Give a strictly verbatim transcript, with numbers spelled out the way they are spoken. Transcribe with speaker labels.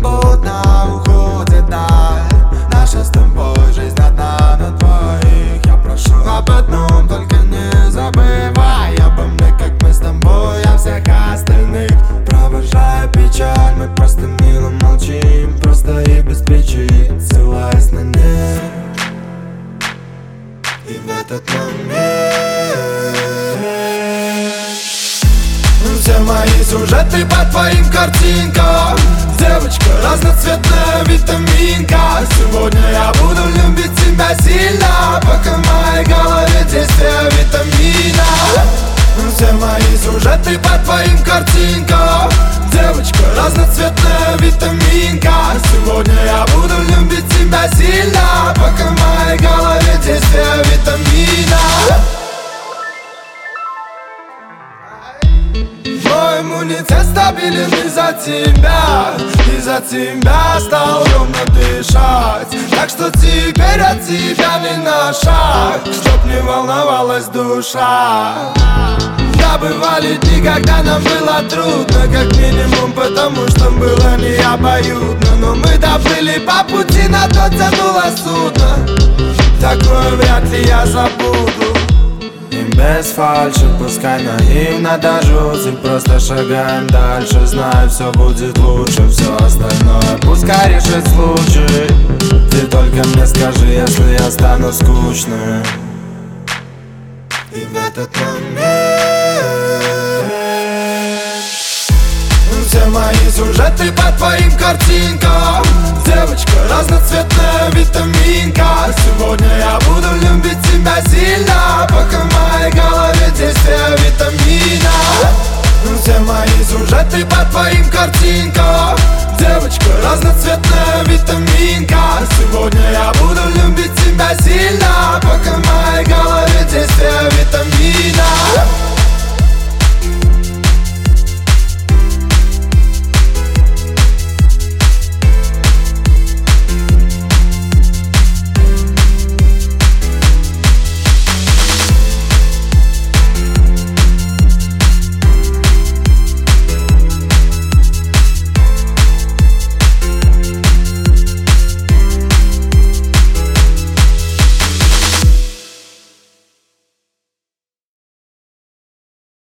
Speaker 1: свободно уходит даль. Наша с тобой жизнь одна на двоих. Я прошу об одном, только не забывай обо мне, как мы с тобой о всех остальных. Провожая печаль, мы просто мило молчим, просто и без причин, ссылаясь на них. И в этот момент все мои сюжеты по твоим картинкам. Девочка разноцветная витаминка. Сегодня я буду любить тебя сильно, пока в моей голове действие витамина. Все мои сюжеты по твоим картинкам. Девочка разноцветная витаминка. Сегодня я буду любить тебя сильно, пока в моей голове действие витамина. Мой иммунитет стабилен из-за тебя. Из-за тебя стал ровно дышать. Так что теперь от тебя не на шаг, чтоб не волновалась душа. Да, бывали дни, когда нам было трудно, как минимум потому, что было не обоюдно. Но мы доплыли по пути, на то тянуло судно. Такое вряд ли я забуду. И без фальши, пускай наивно до жути, просто шагаем дальше, знаю, все будет лучше. Все остальное пускай решит случай. Ты только мне скажи, если я стану скучным. И в этот момент все мои сюжеты по твоим картинкам. Девочка разноцветная витаминка. Сегодня я буду любить тебя сильно, пока в моей голове действие витамина. Все мои сюжеты по твоим картинкам. Девочка разноцветная витаминка. Сегодня я буду любить тебя сильно,